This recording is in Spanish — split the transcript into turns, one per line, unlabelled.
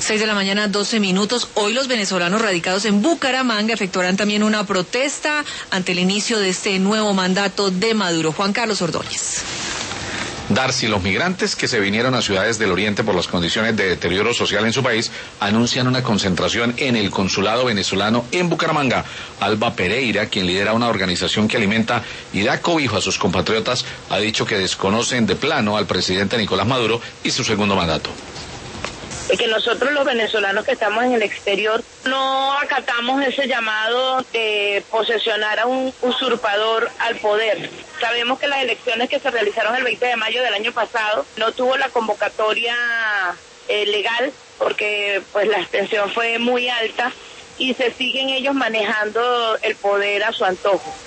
6 de la mañana, 12 minutos. Hoy los venezolanos radicados en Bucaramanga efectuarán también una protesta ante el inicio de este nuevo mandato de Maduro. Juan Carlos Ordóñez.
Darcy, los migrantes que se vinieron a ciudades del Oriente por las condiciones de deterioro social en su país anuncian una concentración en el consulado venezolano en Bucaramanga. Alba Pereira, quien lidera una organización que alimenta y da cobijo a sus compatriotas, ha dicho que desconocen de plano al presidente Nicolás Maduro y su segundo mandato.
Que nosotros los venezolanos que estamos en el exterior no acatamos ese llamado de posesionar a un usurpador al poder. Sabemos que las elecciones que se realizaron el 20 de mayo del año pasado no tuvo la convocatoria legal porque pues la abstención fue muy alta y se siguen ellos manejando el poder a su antojo.